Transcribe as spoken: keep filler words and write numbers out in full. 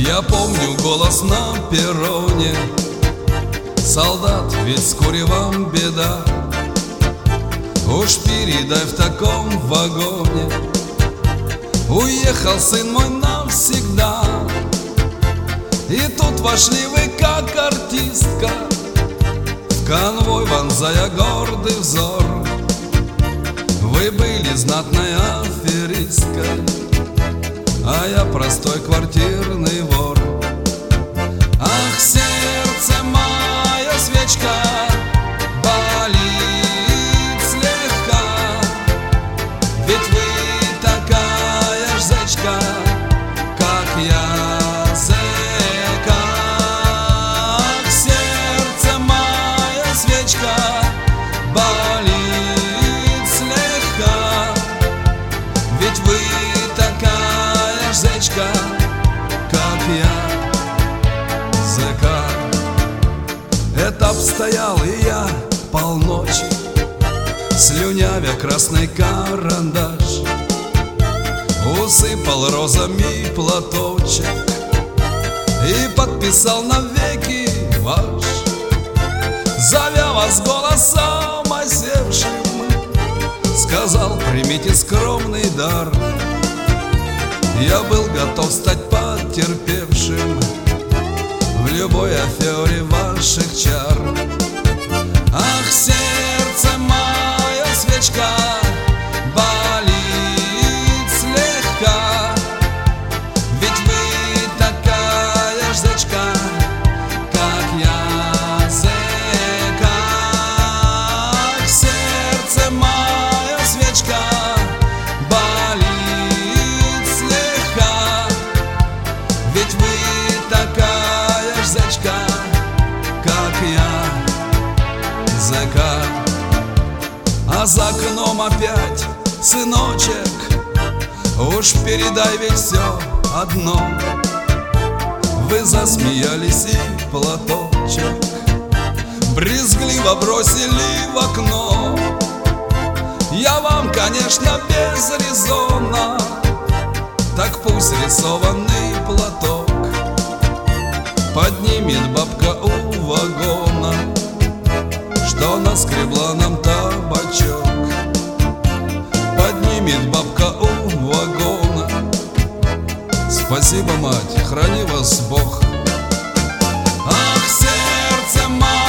Я помню голос на перроне: солдат, ведь с куревом беда. Уж передай в таком вагоне, уехал сын мой навсегда. И тут вошли вы, как артистка, в конвой вонзая гордый взор. Вы были знатная аферистка, а я простой квартирный вор. Ах, сердце моя свечка, болит слегка, ведь вы такая ж зечка, как я зэка. Ах, сердце моя свечка, болит слегка, ведь вы такая ж зечка, как я зэка. Этап стоял, и я полночи, слюнявя красный карандаш, усыпал розами платочек и подписал навеки ваш. Зовя вас голосом осевшим, сказал: примите скромный дар. Я был готов стать потерпевшим в любой афере ваших чар. Ах, сердце моя свечка, болит слегка, ведь вы такая ж зечка, как я зэка. Ах, сердце моя свечка, болит слегка, ведь вы такая ж зечка, как я зэка. А за окном опять сыночек, уж передай, ведь все одно. Вы засмеялись и платочек брезгливо бросили в окно. Я вам, конечно, без резона, так пусть рисованный платок поднимет бабка у вагона, что наскребла нам табачок. Поднимет бабка у вагона. Спасибо, мать, храни вас Бог. Ах, сердце мать,